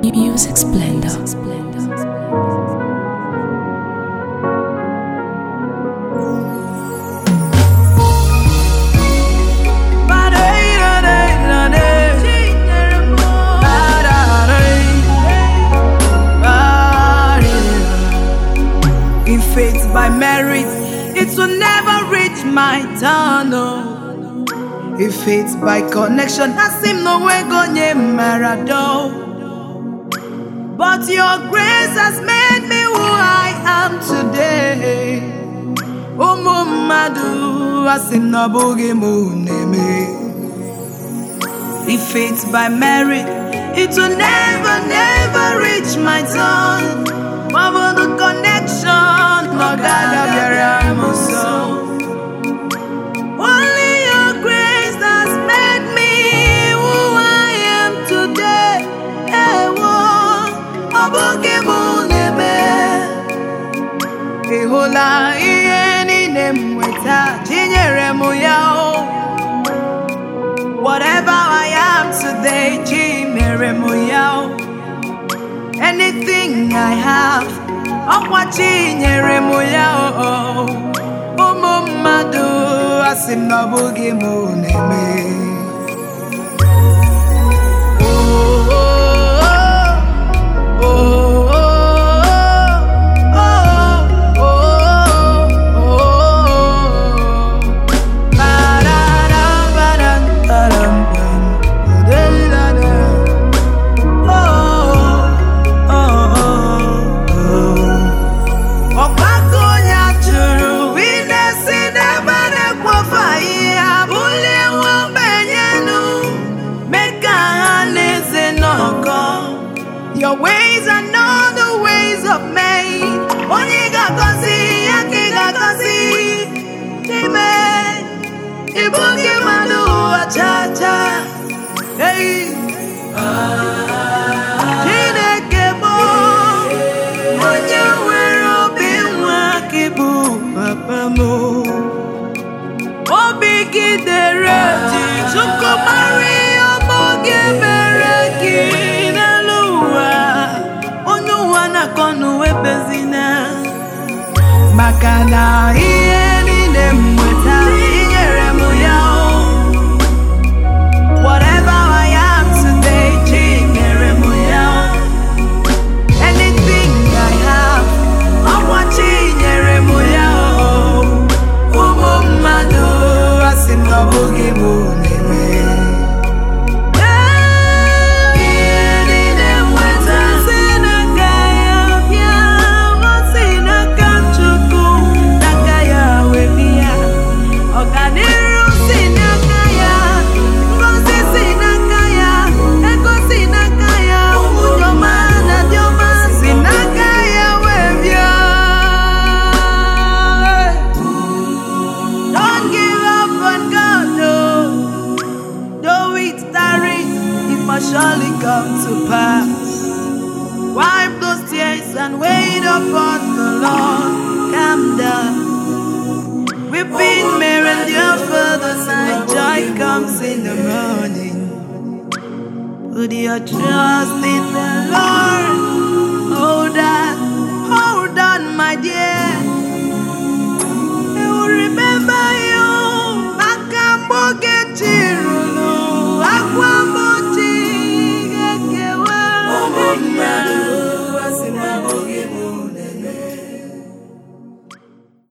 Music Splendor. If it's by merit, it will never reach my turn. If it's by connection, I seem no way gonye marado. But your grace has made me who I am today. Madu, I seem no boogie mooneme. If it's by merit, it will never reach my turn. Mama, the connection, no God, so. Only your grace has made me who I am today. Ihola ieni nemweta chinyere muyao. Whatever I am today, chinyere muyao. Anything I have, okwa chinyere muyao. Madu asim na bugi muneme. Your ways are not the ways of men. Oniga kosi, yakiga kosi. Dime, ibuki manu achacha. Hey, jine kebo. Onye wero binwa kibu papamo. Obi kidere ti chukumari omoge bereki. Konu wepezina makana ieni nemweta inyere muyao. Whatever I am today, chinyere muyao. Anything I have, I'm watching chinyere muyao. Madu asim no bugi muneme. Surely come to pass. Wipe those tears and wait upon the Lord. Calm down. Weeping may endure for the night. Joy comes in the morning. Put your trust in the Lord. Hold on, my dear. He will remember you. Makamboge chirulu. Akwambo.